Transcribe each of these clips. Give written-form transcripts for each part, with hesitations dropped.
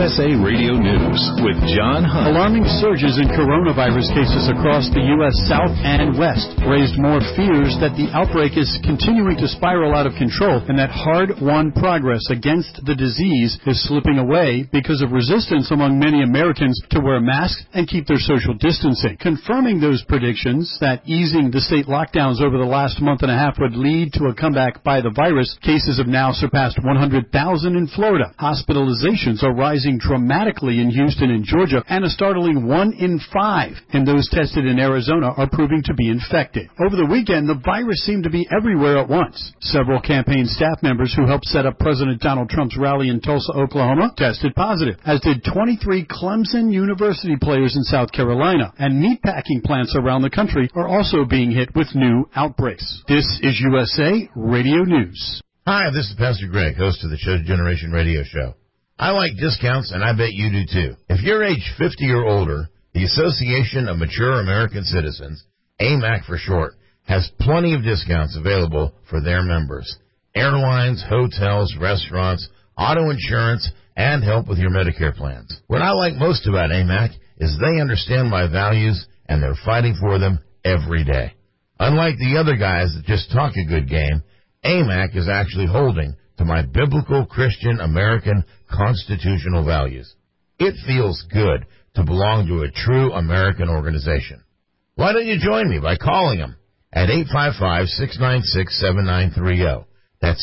USA Radio News with John Hunt. Alarming surges in coronavirus cases across the U.S. South and West raised more fears that the outbreak is continuing to spiral out of control and that hard-won progress against the disease is slipping away because of resistance among many Americans to wear masks and keep their social distancing. Confirming those predictions that easing the state lockdowns over the last month and a half would lead to a comeback by the virus, cases have now surpassed 100,000 in Florida. Hospitalizations are rising dramatically in Houston and Georgia, and a startling 1 in 5 in those tested in Arizona are proving to be infected. Over the weekend, the virus seemed to be everywhere at once. Several campaign staff members who helped set up President Donald Trump's rally in Tulsa, Oklahoma, tested positive, as did 23 Clemson University players in South Carolina, and meatpacking plants around the country are also being hit with new outbreaks. This is USA Radio News. Hi, this is Pastor Greg, host of the Chosen Generation Radio Show. I like discounts, and I bet you do too. If you're age 50 or older, the Association of Mature American Citizens, AMAC for short, has plenty of discounts available for their members. Airlines, hotels, restaurants, auto insurance, and help with your Medicare plans. What I like most about AMAC is they understand my values, and they're fighting for them every day. Unlike the other guys that just talk a good game, AMAC is actually holding to my biblical Christian American constitutional values. It feels good to belong to a true American organization. Why don't you join me by calling them at 855-696-7930. That's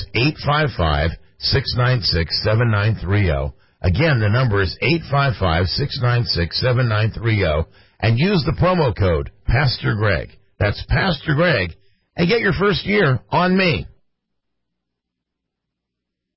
855-696-7930. Again, the number is 855-696-7930, and use the promo code Pastor Greg. That's Pastor Greg, and get your first year on me.